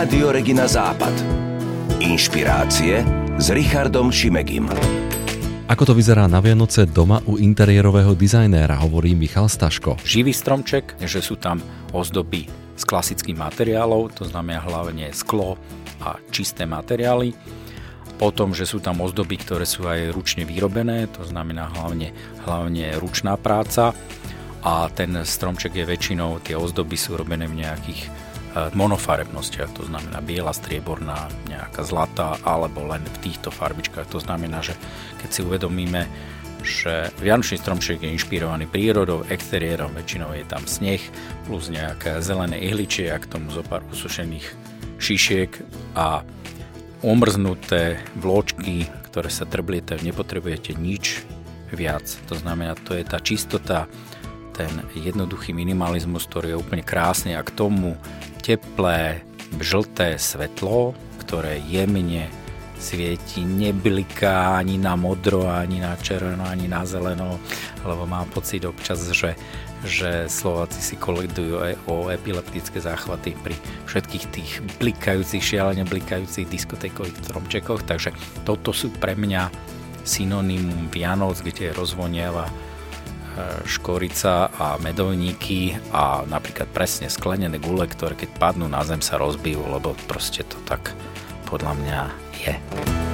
Rádio Regina Západ. Inšpirácie s Richardom Šimegim. Ako to vyzerá na Vianoce doma u interiérového dizajnéra, hovorí Michal Staško. Živý stromček, že sú tam ozdoby z klasických materiálov, to znamená hlavne sklo a čisté materiály. Potom, že sú tam ozdoby, ktoré sú aj ručne vyrobené, to znamená hlavne ručná práca. A ten stromček je väčšinou, tie ozdoby sú robené v nejakých monofarebnostiach, to znamená biela, strieborná, nejaká zlatá, alebo len v týchto farbičkách. To znamená, že keď si uvedomíme, že vianočný stromček je inšpirovaný prírodou, exteriérom, väčšinou je tam sneh, plus nejaké zelené ihličie a k tomu zo pár usušených šišiek a omrznuté vločky, ktoré sa trblietajú, nepotrebujete nič viac. To znamená, to je tá čistota, ten jednoduchý minimalizmus, ktorý je úplne krásny a k tomu teplé, žlté svetlo, ktoré jemne svieti, nebliká ani na modro, ani na červeno, ani na zeleno, lebo mám pocit občas, že Slováci si kolidujú aj o epileptické záchvaty pri všetkých tých blikajúcich, šialene blikajúcich diskotékových stromčekoch, takže toto sú pre mňa synonymum Vianoc, kde rozvoniava škorica a medovníky a napríklad presne sklenené gule, ktoré keď padnú na zem sa rozbijú, lebo proste to tak podľa mňa je.